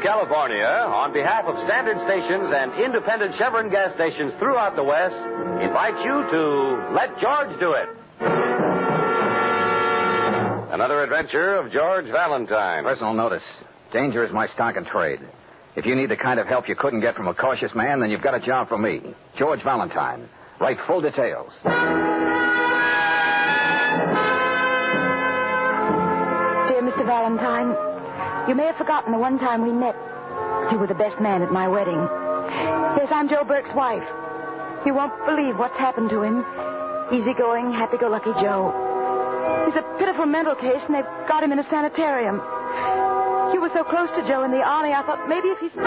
California, on behalf of standard stations and independent Chevron gas stations throughout the West, invites you to Let George Do It. Another adventure of George Valentine. Personal notice. Danger is my stock and trade. If you need the kind of help you couldn't get from a cautious man, then you've got a job for me. George Valentine. Write full details. Dear Mr. Valentine, you may have forgotten the one time we met. You were the best man at my wedding. Yes, I'm Joe Burke's wife. You won't believe what's happened to him. Easygoing, happy-go-lucky Joe. He's a pitiful mental case, and they've got him in a sanitarium. You were so close to Joe in the Army, I thought maybe if he's... Saw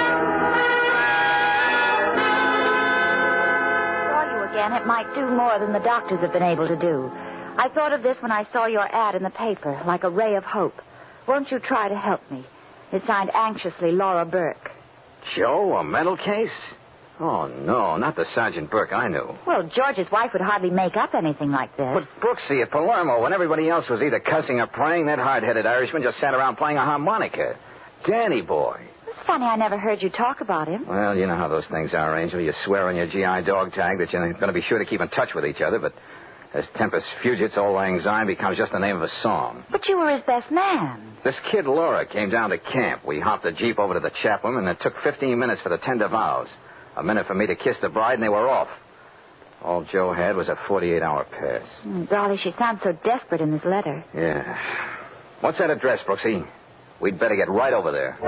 you again, it might do more than the doctors have been able to do. I thought of this when I saw your ad in the paper, like a ray of hope. Won't you try to help me? It's signed anxiously, Laura Burke. Joe, a mental case? Oh, no, not the Sergeant Burke I knew. Well, George's wife would hardly make up anything like this. But Brooksy at Palermo, when everybody else was either cussing or praying, that hard-headed Irishman just sat around playing a harmonica. Danny boy. It's funny I never heard you talk about him. Well, you know how those things are, Angel. You swear on your GI dog tag that you're going to be sure to keep in touch with each other, but as Tempus Fugit's Old Lang Syne becomes just the name of a song. But you were his best man. This kid Laura came down to camp. We hopped the Jeep over to the chaplain, and it took 15 minutes for the tender vows. A minute for me to kiss the bride, and they were off. All Joe had was a 48-hour pass. Dolly, she sounds so desperate in this letter. Yeah. What's that address, Brooksy? We'd better get right over there.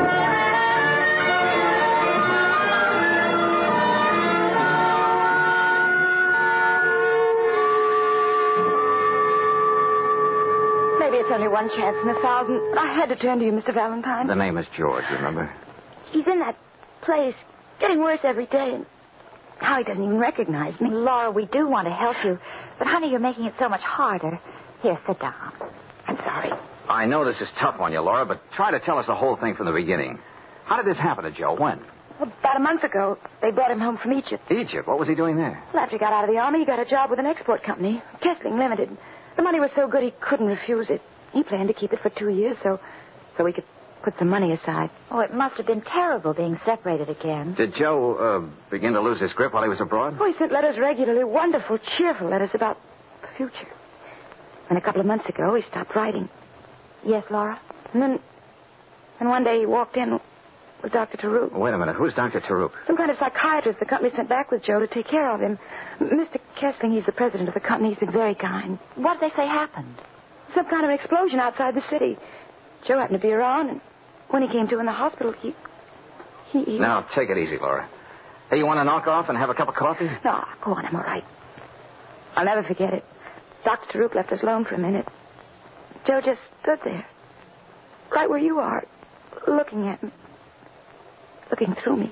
Maybe it's only one chance in 1,000. But I had to turn to you, Mr. Valentine. The name is George, remember? He's in that place, getting worse every day, and now he doesn't even recognize me. Laura, we do want to help you. But, honey, you're making it so much harder. Here, sit down. I'm sorry. I know this is tough on you, Laura, but try to tell us the whole thing from the beginning. How did this happen to Joe? When? Well, about a month ago, they brought him home from Egypt. Egypt? What was he doing there? Well, after he got out of the Army, he got a job with an export company, Kessling Limited. The money was so good he couldn't refuse it. He planned to keep it for 2 years so he could put some money aside. Oh, it must have been terrible being separated again. Did Joe begin to lose his grip while he was abroad? Oh, he sent letters regularly, wonderful, cheerful letters about the future. And a couple of months ago, he stopped writing. Yes, Laura? And one day he walked in with Dr. Taruk. Wait a minute. Who's Dr. Taruk? Some kind of psychiatrist the company sent back with Joe to take care of him. Mr. Kessling, he's the president of the company. He's been very kind. What did they say happened? Some kind of explosion outside the city. Joe happened to be around, and when he came to in the hospital, he... Now, take it easy, Laura. Hey, you want to knock off and have a cup of coffee? No, go on, I'm all right. I'll never forget it. Dr. Taruk left us alone for a minute. Joe just stood there, right where you are, looking at me, looking through me.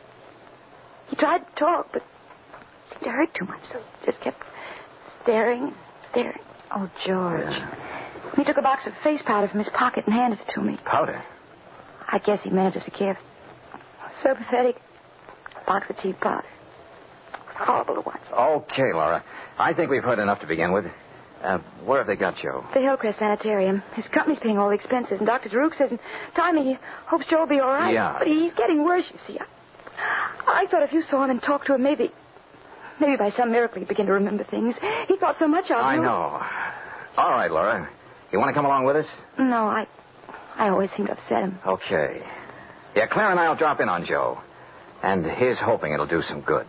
He tried to talk, but it seemed to hurt too much, so he just kept staring. Oh, George. Yeah. He took a box of face powder from his pocket and handed it to me. Powder? I guess he meant it as a gift. So pathetic. A box of cheap powder. Horrible to watch. Okay, Laura. I think we've heard enough to begin with. Where have they got Joe? The Hillcrest Sanitarium. His company's paying all the expenses, and Dr. Taruk says in time he hopes Joe will be all right. Yeah. But he's getting worse, you see. I thought if you saw him and talked to him, maybe by some miracle he'd begin to remember things. He thought so much of you. I know. All right, Laura. You want to come along with us? No, I always seem to upset him. Okay. Yeah, Claire and I will drop in on Joe. And here's hoping it'll do some good.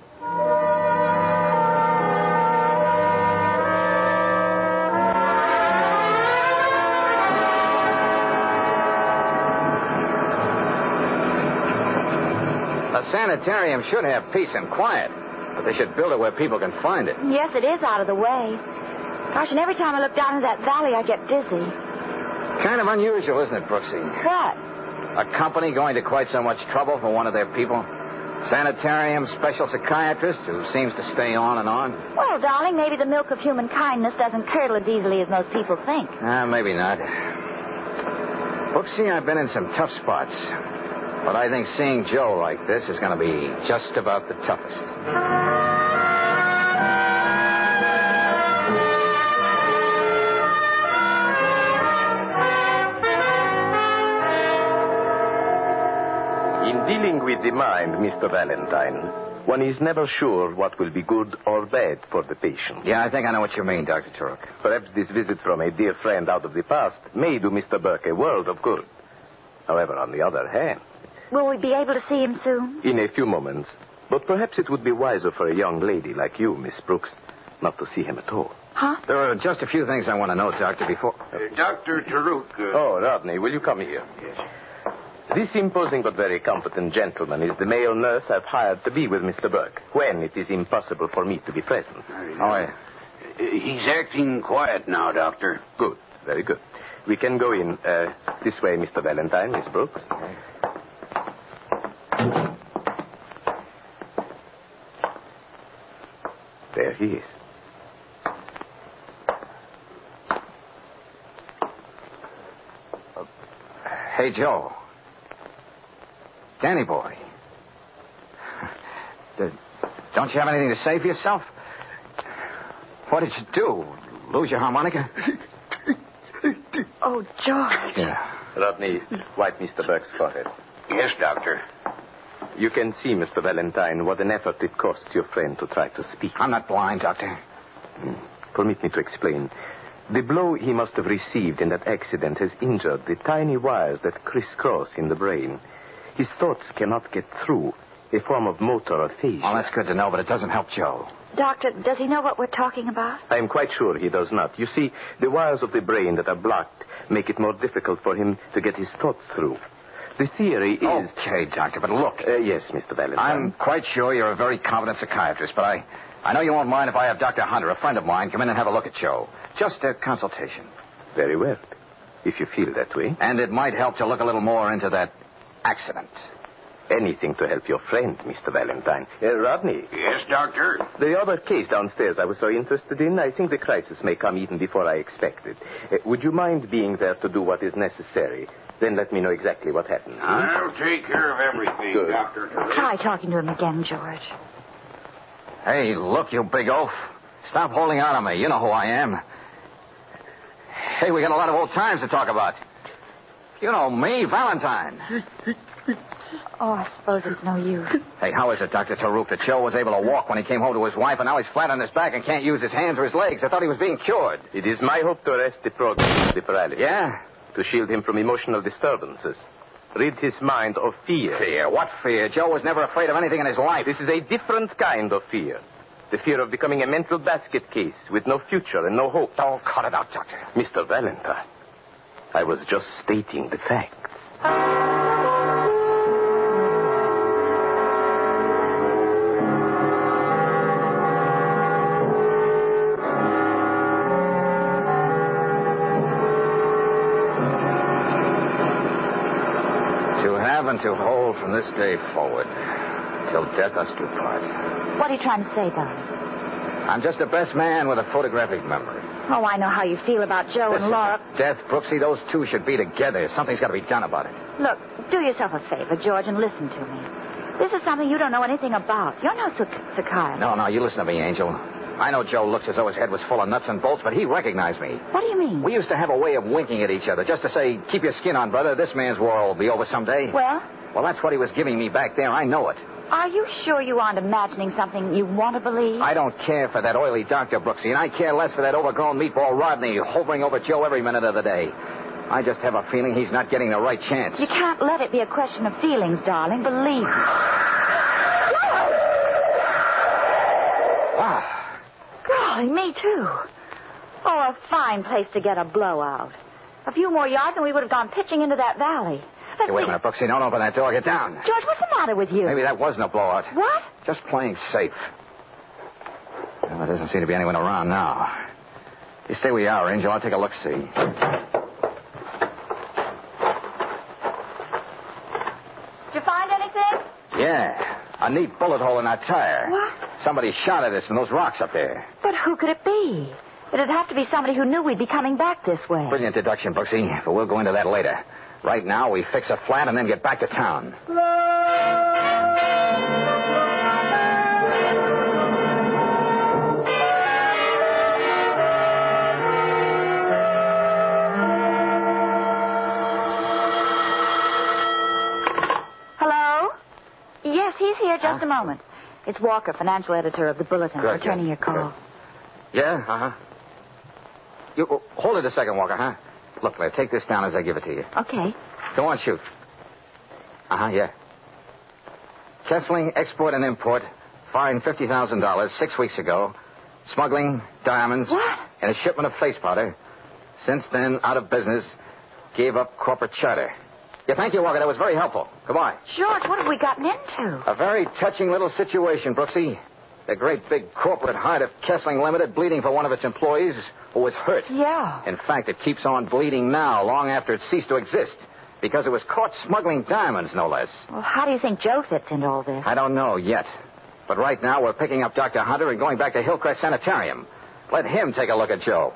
A sanitarium should have peace and quiet, but they should build it where people can find it. Yes, it is out of the way. Gosh, and every time I look down into that valley, I get dizzy. Kind of unusual, isn't it, Brooksy? What? A company going to quite so much trouble for one of their people? Sanitarium special psychiatrist who seems to stay on and on? Well, darling, maybe the milk of human kindness doesn't curdle as easily as most people think. Maybe not. Brooksy, I've been in some tough spots. But I think seeing Joe like this is going to be just about the toughest. dealing with the mind, Mr. Valentine, one is never sure what will be good or bad for the patient. Yeah, I think I know what you mean, Dr. Turok. Perhaps this visit from a dear friend out of the past may do Mr. Burke a world of good. However, on the other hand... Will we be able to see him soon? In a few moments. But perhaps it would be wiser for a young lady like you, Miss Brooks, not to see him at all. Huh? There are just a few things I want to know, Doctor, before... Dr. Taruk. Oh, Rodney, will you come here? Yes. This imposing but very competent gentleman is the male nurse I've hired to be with Mr. Burke when it is impossible for me to be present. Oh, yeah. He's acting quiet now, Doctor. Good, very good. We can go in this way, Mr. Valentine, Miss Brooks. There he is. Hey, Joe. Danny boy. Don't you have anything to say for yourself? What did you do? Lose your harmonica? Oh, George. Yeah. Rodney, wipe Mr. Burke's forehead. Yes, Doctor. You can see, Mr. Valentine, what an effort it costs your friend to try to speak. I'm not blind, Doctor. Permit me to explain. The blow he must have received in that accident has injured the tiny wires that crisscross in the brain. His thoughts cannot get through, a form of motor aphasia. Well, that's good to know, but it doesn't help Joe. Doctor, does he know what we're talking about? I am quite sure he does not. You see, the wires of the brain that are blocked make it more difficult for him to get his thoughts through. The theory is... Okay, Doctor, but look. Yes, Mr. Valentine. I'm quite sure you're a very competent psychiatrist, but I know you won't mind if I have Dr. Hunter, a friend of mine, come in and have a look at Joe. Just a consultation. Very well, if you feel that way. And it might help to look a little more into that accident. Anything to help your friend, Mr. Valentine. Rodney. Yes, Doctor. The other case downstairs I was so interested in, I think the crisis may come even before I expected. Would you mind being there to do what is necessary? Then let me know exactly what happened. I'll take care of everything, Good. Dr. Taruk. Try talking to him again, George. Hey, look, you big oaf. Stop holding out on me. You know who I am. Hey, we got a lot of old times to talk about. You know me, Valentine. Oh, I suppose it's no use. Hey, how is it, Dr. Taruk, that Joe was able to walk when he came home to his wife, and now he's flat on his back and can't use his hands or his legs? I thought he was being cured. It is my hope to arrest the progress of the paralysis. Yeah? To shield him from emotional disturbances. Rid his mind of fear. Fear? What fear? Joe was never afraid of anything in his life. This is a different kind of fear. The fear of becoming a mental basket case with no future and no hope. Oh, cut it out, Doctor. Mr. Valentine, I was just stating the facts. And to hold from this day forward, till death us do part. What are you trying to say, darling? I'm just the best man with a photographic memory. Oh, I know how you feel about Joe and Laura. Death, Brooksy, those two should be together. Something's got to be done about it. Look, do yourself a favor, George, and listen to me. This is something you don't know anything about. You're no psychiatrist. No, you listen to me, Angel. I know Joe looks as though his head was full of nuts and bolts, but he recognized me. What do you mean? We used to have a way of winking at each other, just to say, keep your skin on, brother. This man's war will be over someday. Well? Well, that's what he was giving me back there. I know it. Are you sure you aren't imagining something you want to believe? I don't care for that oily doctor, Brooksy, and I care less for that overgrown meatball Rodney hovering over Joe every minute of the day. I just have a feeling he's not getting the right chance. You can't let it be a question of feelings, darling. Believe me. Wow. Golly, me too. Oh, a fine place to get a blowout. A few more yards and we would have gone pitching into that valley. Hey, wait a minute, Brooksy. Don't open that door. Get down. George, what's the matter with you? Maybe that wasn't a blowout. What? Just playing safe. Well, there doesn't seem to be anyone around now. You stay where you are, Angel. I'll take a look-see. Did you find anything? Yeah. A neat bullet hole in our tire. What? Somebody shot at us from those rocks up there. But who could it be? It'd have to be somebody who knew we'd be coming back this way. Brilliant deduction, Brooksy, but we'll go into that later. Right now, we fix a flat and then get back to town. Hello? Here, just a moment. It's Walker, financial editor of the Bulletin, Good, returning your call. Good. Yeah, You hold it a second, Walker, huh? Look, Claire, take this down as I give it to you. Okay. Go on, shoot. Yeah. Kessling, export and import, fined $50,000 6 weeks ago. Smuggling diamonds. What? And a shipment of face powder. Since then, out of business. Gave up corporate charter. Yeah, thank you, Walker. That was very helpful. Goodbye. George, what have we gotten into? A very touching little situation, Brooksy. The great big corporate heart of Kessling Limited bleeding for one of its employees who was hurt. Yeah. In fact, it keeps on bleeding now, long after it ceased to exist. Because it was caught smuggling diamonds, no less. Well, how do you think Joe fits into all this? I don't know yet. But right now, we're picking up Dr. Hunter and going back to Hillcrest Sanitarium. Let him take a look at Joe.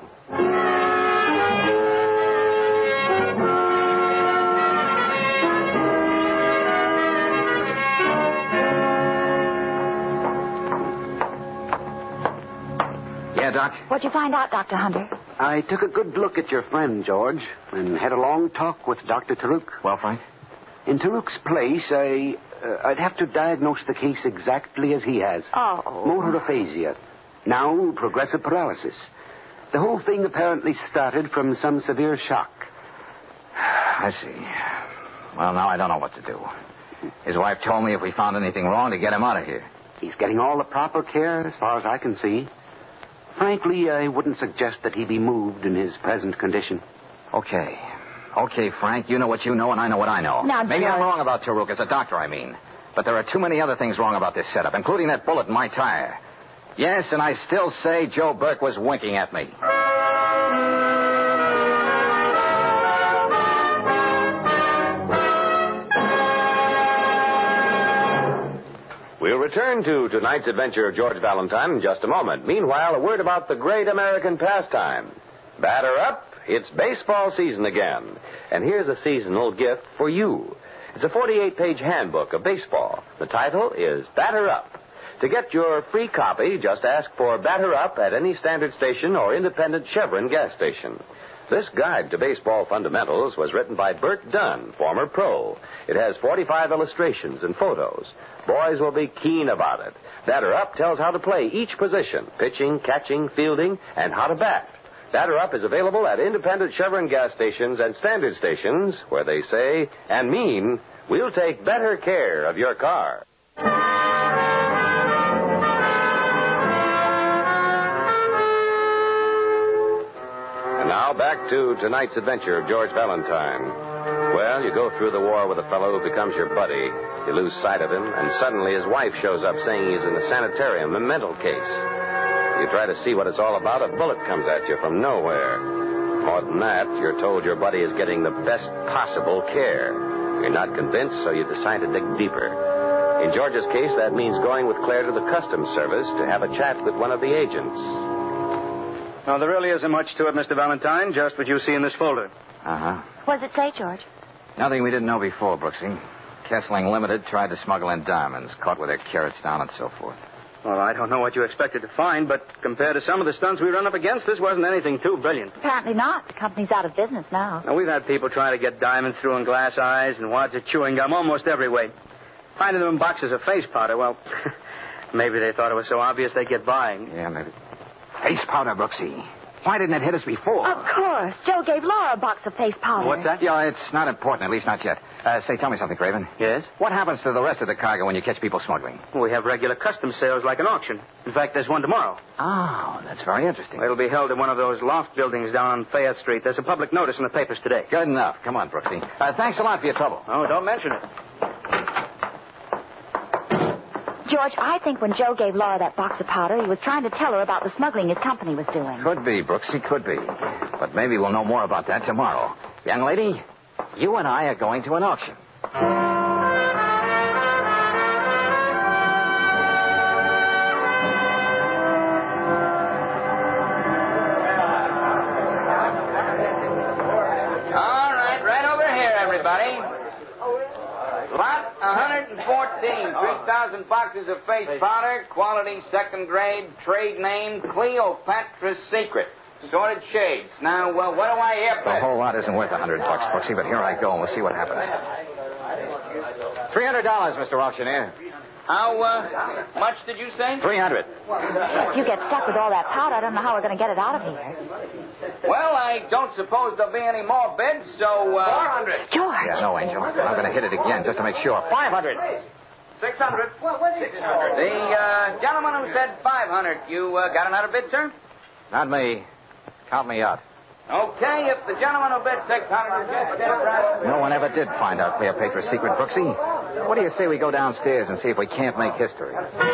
Yeah, Doc? What'd you find out, Dr. Hunter? I took a good look at your friend, George, and had a long talk with Dr. Taruk. Well, Frank? In Taruk's place, I'd have to diagnose the case exactly as he has. Oh. Motor aphasia. Now, progressive paralysis. The whole thing apparently started from some severe shock. I see. Well, now I don't know what to do. His wife told me if we found anything wrong to get him out of here. He's getting all the proper care as far as I can see. Frankly, I wouldn't suggest that he be moved in his present condition. Okay. Okay, Frank, you know what you know and I know what I know. Now, Maybe George. I'm wrong about Taruk as a doctor, I mean. But there are too many other things wrong about this setup, including that bullet in my tire. Yes, and I still say Joe Burke was winking at me. We'll return to tonight's adventure of George Valentine in just a moment. Meanwhile, a word about the great American pastime. Batter up, it's baseball season again. And here's a seasonal gift for you. It's a 48-page handbook of baseball. The title is Batter Up. To get your free copy, just ask for Batter Up at any standard station or independent Chevron gas station. This guide to baseball fundamentals was written by Bert Dunn, former pro. It has 45 illustrations and photos. Boys will be keen about it. Batter Up tells how to play each position, pitching, catching, fielding, and how to bat. Batter Up is available at independent Chevron gas stations and standard stations where they say and mean, we'll take better care of your car. And now back to tonight's adventure of George Valentine. Well, you go through the war with a fellow who becomes your buddy. You lose sight of him, and suddenly his wife shows up saying he's in a sanitarium, a mental case. You try to see what it's all about, a bullet comes at you from nowhere. More than that, you're told your buddy is getting the best possible care. You're not convinced, so you decide to dig deeper. In George's case, that means going with Claire to the Customs Service to have a chat with one of the agents. No, there really isn't much to it, Mr. Valentine, just what you see in this folder. Uh-huh. What does it say, George? Nothing we didn't know before, Brooksy. Kessling Limited tried to smuggle in diamonds, caught with their carrots down and so forth. Well, I don't know what you expected to find, but compared to some of the stunts we run up against, this wasn't anything too brilliant. Apparently not. The company's out of business now. Now, we've had people try to get diamonds through in glass eyes and wads of chewing gum almost every way. Finding them in boxes of face powder, well, maybe they thought it was so obvious they'd get by. Yeah, maybe. Face powder, Brooksy. Why didn't it hit us before? Of course. Joe gave Laura a box of face powder. What's that? Yeah, it's not important, at least not yet. Say, tell me something, Craven. Yes? What happens to the rest of the cargo when you catch people smuggling? We have regular customs sales like an auction. In fact, there's one tomorrow. Oh, that's very interesting. It'll be held in one of those loft buildings down on Fayette Street. There's a public notice in the papers today. Good enough. Come on, Brooksy. Thanks a lot for your trouble. Oh, don't mention it. George, I think when Joe gave Laura that box of powder, he was trying to tell her about the smuggling his company was doing. Could be, Brooksy, could be. But maybe we'll know more about that tomorrow. Young lady, you and I are going to an auction. All right, right over here, everybody. Lot 114, 3,000 boxes of face powder, quality second grade, trade name Cleopatra's Secret. Sorted shades. Now, what do I hear? The whole lot isn't worth $100, Brooksy, but here I go, and we'll see what happens. $300, Mr. Auctioneer. How much did you say? 300. If you get stuck with all that powder, I don't know how we're going to get it out of here. Well, I don't suppose there'll be any more bids, so... 400. George. Yeah, no, Angel. I'm going to hit it again just to make sure. 500. 600. 600. The gentleman who said 500, you got another bid, sir? Not me. Count me out. Okay, if the gentleman who bid 600 is right. No one ever did find out Cleopatra's secret, Brooksy. What do you say we go downstairs and see if we can't make history?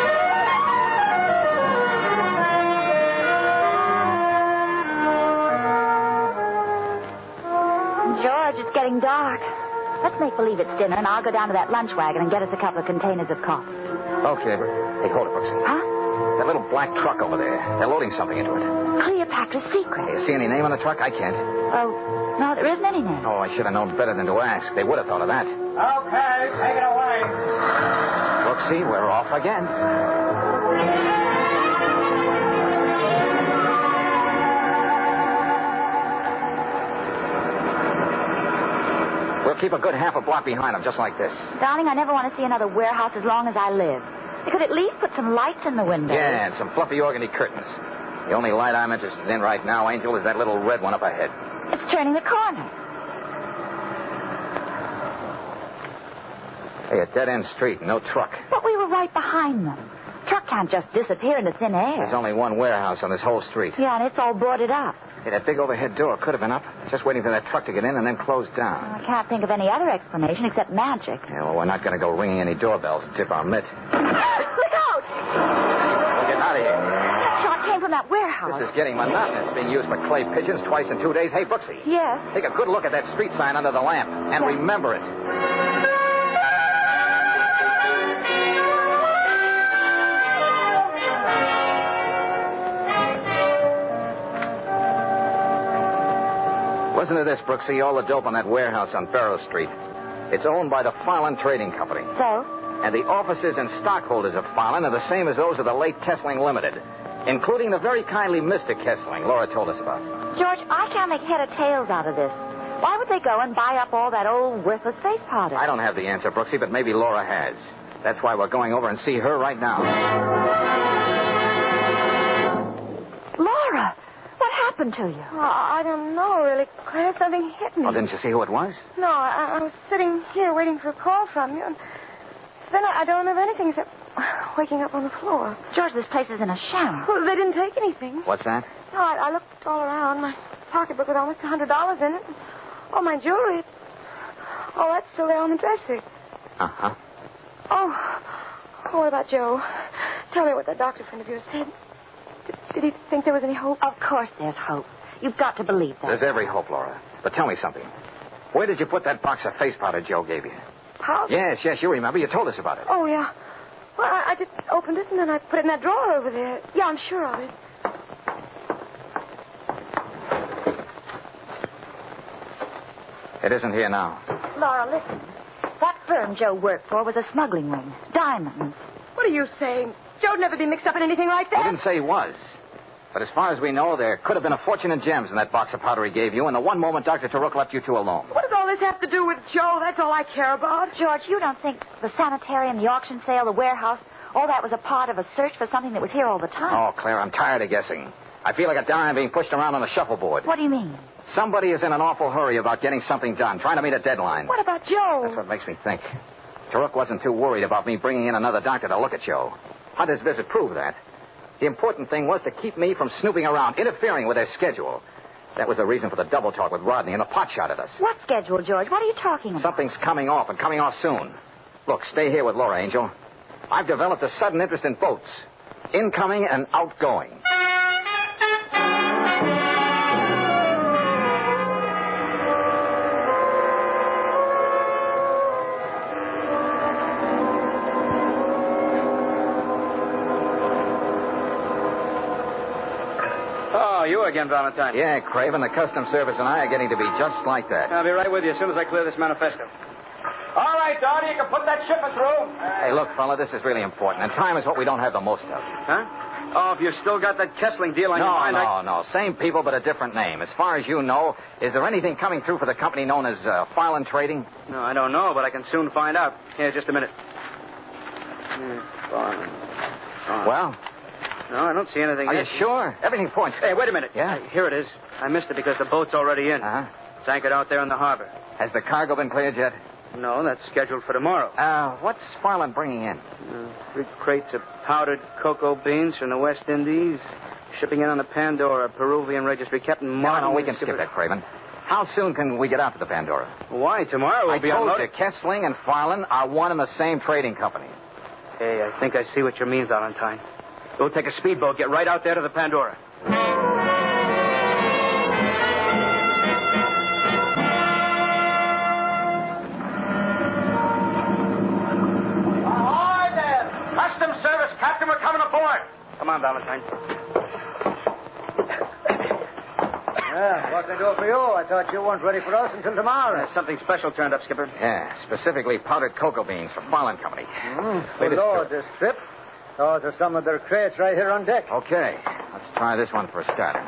George, it's getting dark. Let's make believe it's dinner, and I'll go down to that lunch wagon and get us a couple of containers of coffee. Okay, hey, hold it, Brooksy. Huh? That little black truck over there. They're loading something into it. Cleopatra's secret. You see any name on the truck? I can't. Oh, no, there isn't any name. Oh, I should have known better than to ask. They would have thought of that. Okay, take it away. Brooksy, we're off again. We'll keep a good half a block behind them, just like this. Darling, I never want to see another warehouse as long as I live. They could at least put some lights in the windows. Yeah, and some fluffy organdy curtains. The only light I'm interested in right now, Angel, is that little red one up ahead. It's turning the corner. Hey, a dead-end street, no truck. But we were right behind them. Truck can't just disappear into thin air. There's only one warehouse on this whole street. Yeah, and it's all boarded up. Hey, that big overhead door could have been up. Just waiting for that truck to get in and then closed down. I can't think of any other explanation except magic. Yeah, well, we're not going to go ringing any doorbells and tip our mitt. Look out! We're getting out of here. That shot came from that warehouse. This is getting monotonous, being used for clay pigeons twice in 2 days. Hey, Brooksy. Yes? Take a good look at that street sign under the lamp and remember it. Listen to this, Brooksy. All the dope on that warehouse on Barrow Street. It's owned by the Farland Trading Company. So? And the officers and stockholders of Farland are the same as those of the late Kessling Limited, including the very kindly Mr. Kessling Laura told us about. George, I can't make head or tails out of this. Why would they go and buy up all that old worthless face powder? I don't have the answer, Brooksy, but maybe Laura has. That's why we're going over and see her right now. Laura! What happened to you? Oh, I don't know, really, Claire. Something hit me. Oh, didn't you see who it was? No, I was sitting here waiting for a call from you, and then I don't remember anything except waking up on the floor. George, this place is in a sham. Well, they didn't take anything. What's that? No, I looked all around. My pocketbook with almost $100 in it. All my jewelry. Oh, that's still there on the dresser. Uh-huh. Oh, what about Joe? Tell me what that doctor friend of yours said. Did he think there was any hope? Of course there's hope. You've got to believe that. There's every hope, Laura. But tell me something. Where did you put that box of face powder Joe gave you? How? Yes, you remember. You told us about it. Oh, yeah. Well, I just opened it and then I put it in that drawer over there. Yeah, I'm sure of it. It isn't here now. Laura, listen. That firm Joe worked for was a smuggling ring. Diamonds. What are you saying? Joe'd never be mixed up in anything like that. We didn't say he was. But as far as we know, there could have been a fortune in gems in that box of powder he gave you, and the one moment Dr. Taruk left you two alone. What does all this have to do with Joe? That's all I care about. George, you don't think the sanitarium, the auction sale, the warehouse, all that was a part of a search for something that was here all the time? Oh, Claire, I'm tired of guessing. I feel like a dime being pushed around on a shuffleboard. What do you mean? Somebody is in an awful hurry about getting something done, trying to meet a deadline. What about Joe? That's what makes me think. Taruk wasn't too worried about me bringing in another doctor to look at Joe. Hunter's visit proved that. The important thing was to keep me from snooping around, interfering with their schedule. That was the reason for the double talk with Rodney and the pot shot at us. What schedule, George? What are you talking about? Something's coming off, and coming off soon. Look, stay here with Laura, Angel. I've developed a sudden interest in boats. Incoming and outgoing. You again, Valentine. Yeah, Craven, the Customs Service and I are getting to be just like that. I'll be right with you as soon as I clear this manifesto. All right, Donnie, you can put that shipment through. Hey, look, fella, this is really important, and time is what we don't have the most of. Huh? Oh, if you've still got that Kessling deal on your mind... No. Same people, but a different name. As far as you know, is there anything coming through for the company known as Farland Trading? No, I don't know, but I can soon find out. Here, just a minute. Well? No, I don't see anything. Are you sure? Everything points. Hey, wait a minute. Yeah? Here it is. I missed it because the boat's already in. Uh-huh. It's anchored out there in the harbor. Has the cargo been cleared yet? No, that's scheduled for tomorrow. What's Farland bringing in? 3 crates of powdered cocoa beans from the West Indies, shipping in on the Pandora, Peruvian registry. Captain Martin... No, we can skip that, Craven. How soon can we get out to the Pandora? Why? Tomorrow we'll be I told unloaded. you, Kessling and Farland are one and the same trading company. Hey, I think I see what you mean, Valentine. We'll take a speedboat, get right out there to the Pandora. Ahoy there! Customs Service, Captain, we're coming aboard. Come on, Valentine. What can I do for you? I thought you weren't ready for us until tomorrow. Something special turned up, Skipper. Yeah, specifically powdered cocoa beans from Farland Company. Good Lord, this trip. Those are some of their crates right here on deck. Okay, let's try this one for a starter.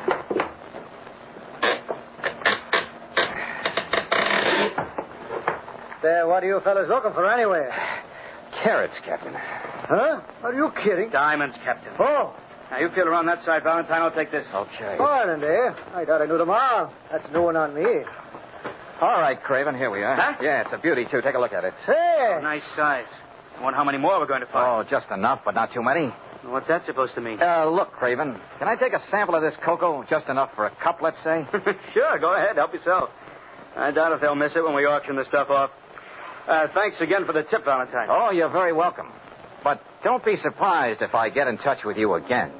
There, what are you fellas looking for anyway? Carrots, Captain. Huh? Are you kidding? Diamonds, Captain. Oh, Now, you feel around that side, Valentine. I'll take this. Okay. Ireland, eh? I thought I knew tomorrow. That's new one on me. All right, Craven, here we are. Huh? Yeah, it's a beauty, too. Take a look at it. Say, Nice size. I wonder how many more we're going to find. Oh, just enough, but not too many. What's that supposed to mean? Look, Craven, can I take a sample of this cocoa? Just enough for a cup, let's say? Sure, go ahead. Help yourself. I doubt if they'll miss it when we auction the stuff off. Thanks again for the tip, Valentine. Oh, you're very welcome. But don't be surprised if I get in touch with you again.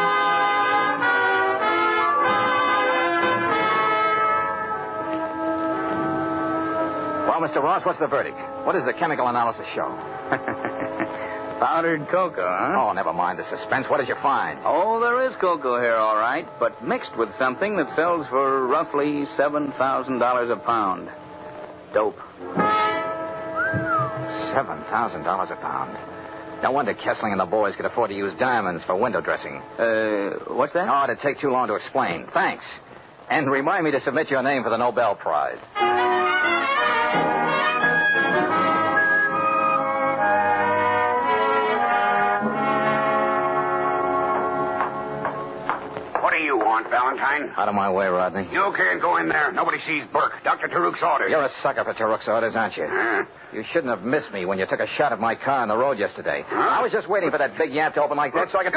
Well, Mr. Ross, what's the verdict? What does the chemical analysis show? Powdered cocoa, huh? Oh, never mind the suspense. What did you find? Oh, there is cocoa here, all right, but mixed with something that sells for roughly $7,000 a pound. Dope. $7,000 a pound. No wonder Kessling and the boys could afford to use diamonds for window dressing. What's that? Oh, it'd take too long to explain. Thanks. And remind me to submit your name for the Nobel Prize. What do you want, Valentine? Out of my way, Rodney. You can't go in there. Nobody sees Burke. Dr. Taruk's orders. You're a sucker for Taruk's orders, aren't you? You shouldn't have missed me when you took a shot at my car on the road yesterday. Huh? I was just waiting for that big yap to open like that so I could...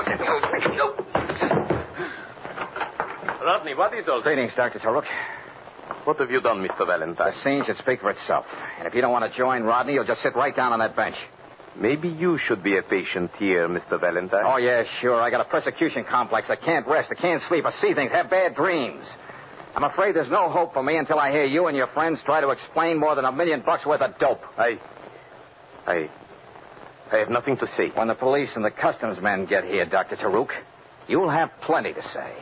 Rodney, what is all this? Greetings, Dr. Taruk. What have you done, Mr. Valentine? The scene should speak for itself. And if you don't want to join Rodney, you'll just sit right down on that bench. Maybe you should be a patient here, Mr. Valentine. Oh, yeah, sure. I got a persecution complex. I can't rest. I can't sleep. I see things, have bad dreams. I'm afraid there's no hope for me until I hear you and your friends try to explain more than $1 million worth of dope. I have nothing to say. When the police and the customs men get here, Dr. Taruk, you'll have plenty to say.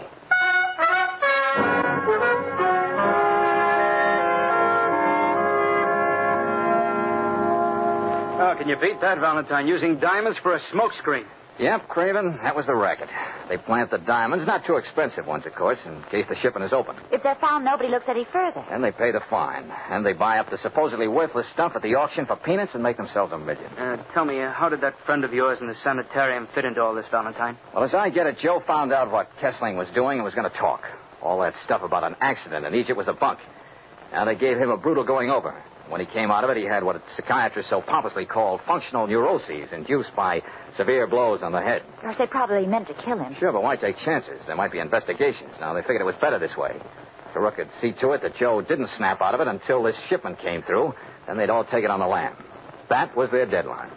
Oh, can you beat that, Valentine? Using diamonds for a smokescreen. Yep, Craven, that was the racket. They plant the diamonds, not too expensive ones, of course, in case the shipment is open. If they're found, nobody looks any further. And they pay the fine. And they buy up the supposedly worthless stuff at the auction for peanuts and make themselves $1 million. Tell me, how did that friend of yours in the sanitarium fit into all this, Valentine? Well, as I get it, Joe found out what Kessling was doing and was going to talk. All that stuff about an accident in Egypt was a bunk. Now, they gave him a brutal going over. When he came out of it, he had what psychiatrists so pompously call functional neuroses induced by severe blows on the head. Of course, they probably meant to kill him. Sure, but why take chances? There might be investigations. Now, they figured it was better this way. Taruk could see to it that Joe didn't snap out of it until this shipment came through. Then they'd all take it on the lam. That was their deadline.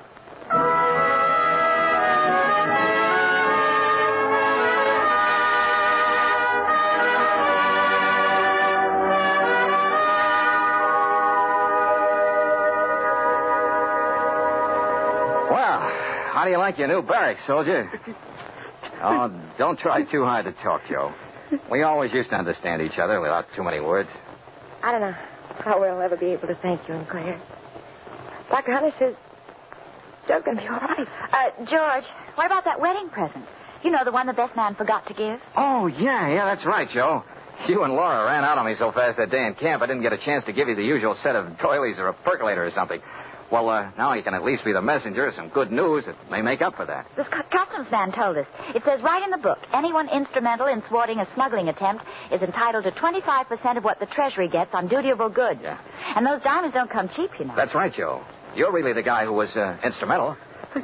How do you like your new barracks, soldier? Oh, don't try too hard to talk, Joe. We always used to understand each other without too many words. I don't know how we'll ever be able to thank you and Claire. Dr. Hunter says Joe's going to be all right. George, what about that wedding present? You know, the one the best man forgot to give? Oh, yeah, that's right, Joe. You and Laura ran out on me so fast that day in camp, I didn't get a chance to give you the usual set of doilies or a percolator or something. Well, now he can at least be the messenger of some good news that may make up for that. This customs man told us. It says right in the book, anyone instrumental in thwarting a smuggling attempt is entitled to 25% of what the Treasury gets on dutiable goods. Yeah. And those diamonds don't come cheap, you know. That's right, Joe. You're really the guy who was instrumental.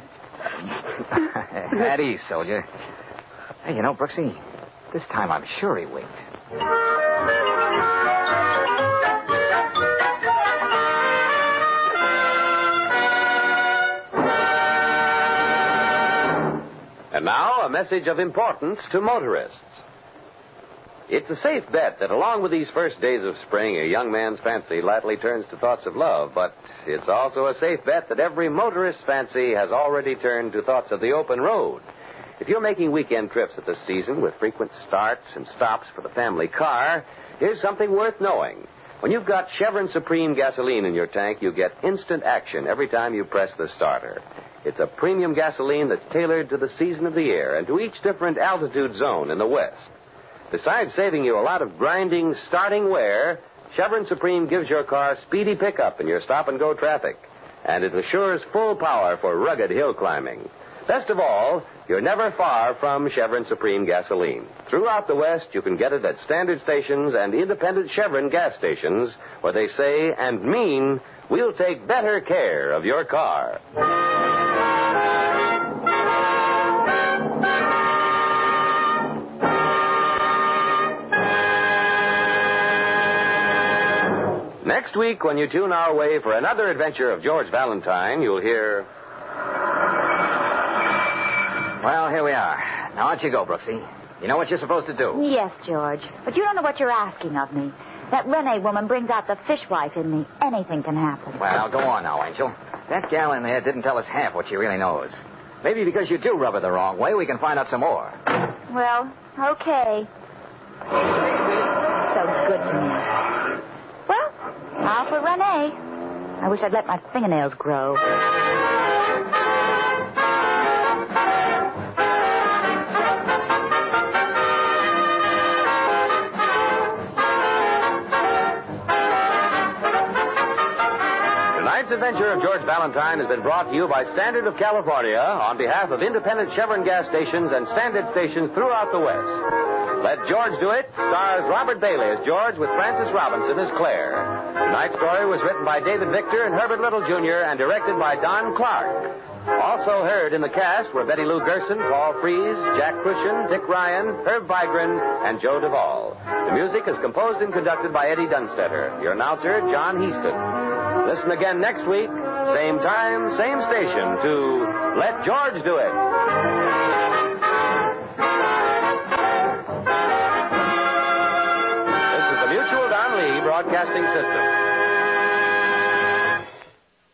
At ease, soldier. Hey, you know, Brooksy, this time I'm sure he winked. And now, a message of importance to motorists. It's a safe bet that along with these first days of spring, a young man's fancy lightly turns to thoughts of love. But it's also a safe bet that every motorist's fancy has already turned to thoughts of the open road. If you're making weekend trips at this season with frequent starts and stops for the family car, here's something worth knowing. When you've got Chevron Supreme gasoline in your tank, you get instant action every time you press the starter. It's a premium gasoline that's tailored to the season of the year and to each different altitude zone in the West. Besides saving you a lot of grinding, starting wear, Chevron Supreme gives your car speedy pickup in your stop-and-go traffic, and it assures full power for rugged hill climbing. Best of all, you're never far from Chevron Supreme gasoline. Throughout the West, you can get it at standard stations and independent Chevron gas stations, where they say and mean, we'll take better care of your car. Next week, when you tune our way for another adventure of George Valentine, you'll hear... Well, here we are. Now, out you go, Brooksy. You know what you're supposed to do. Yes, George. But you don't know what you're asking of me. That Renee woman brings out the fishwife in me. Anything can happen. Well, go on now, Angel. That gal in there didn't tell us half what she really knows. Maybe because you do rub her the wrong way, we can find out some more. Well, okay. So good to me. Well, now for Renee. I wish I'd let my fingernails grow. Tonight's adventure of George Valentine has been brought to you by Standard of California on behalf of independent Chevron gas stations and Standard stations throughout the West. Let George Do It stars Robert Bailey as George with Frances Robinson as Claire. Tonight's story was written by David Victor and Herbert Little, Jr. and directed by Don Clark. Also heard in the cast were Betty Lou Gerson, Paul Frees, Jack Cushion, Dick Ryan, Herb Vigran, and Joe Duvall. The music is composed and conducted by Eddie Dunstetter. Your announcer, John Heaston. Listen again next week, same time, same station, to Let George Do It. This is the Mutual Don Lee Broadcasting System.